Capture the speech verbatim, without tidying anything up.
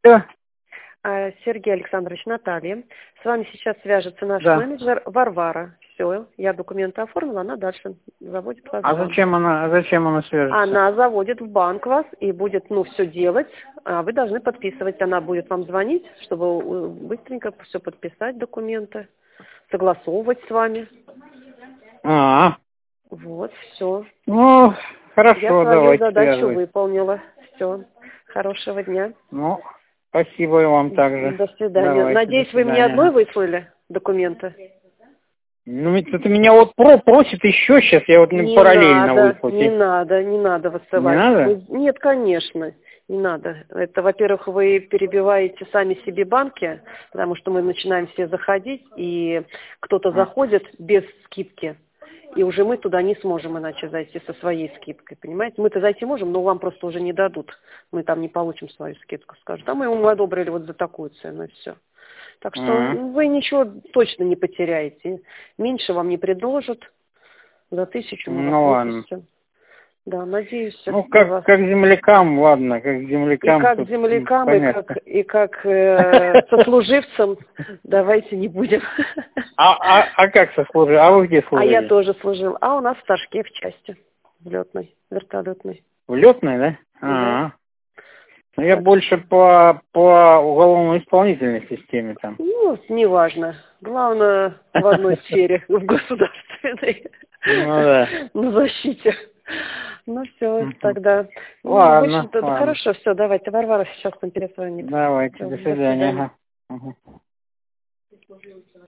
Да. А, Сергей Александрович, Наталья. С вами сейчас свяжется наш Да. менеджер Варвара. Все, я документы оформила, она дальше заводит вас А в банк. зачем она, а зачем она свяжется? Она заводит в банк вас и будет, ну, все делать, а вы должны подписывать. Она будет вам звонить, чтобы э, быстренько все подписать, документы, согласовывать с вами. А, Вот, все. ну, Я хорошо, свою давайте задачу связывать. выполнила. Все. Хорошего дня. Ну, спасибо и вам также. До свидания. Давайте, Надеюсь, до вы мне свидания. одной выслали документы? Ну, ведь это меня вот про просит еще сейчас, я вот Не параллельно надо, выслать. не надо, не надо Не высылать. надо? Вы- Нет, конечно, не надо. Это, во-первых, вы перебиваете сами себе банки, потому что мы начинаем все заходить, и кто-то А. заходит без скидки, и уже мы туда не сможем иначе зайти со своей скидкой, понимаете? Мы-то зайти можем, но вам просто уже не дадут. Мы там не получим свою скидку, скажут. А мы ему одобрили вот за такую цену, и все. Так что М. вы ничего точно не потеряете. Меньше вам не предложат. За тысячу мы вас Ну ладно. выпустим. Да, надеюсь Ну, на как, вас. как землякам, ладно, как И землякам. как тут землякам, и понятно. как, и как э, сослуживцам давайте не будем. А, а, а как сослужили? А вы где А я служили? тоже служил. А у нас в Ташке в части. Взлетной, вертолетной. В летной, да? Да. А, ну я Так больше что, по, по уголовно-исполнительной системе там. ну, неважно. Главное, в одной сфере, в государственной. Ну да. На защите. Ну все, Мгм. тогда. Ну, Ладно, больше, да, ладно. хорошо, все, давайте. Варвара сейчас там перезвонит. Давайте, Всё, до до свидания. свидания. Ага. Мгм.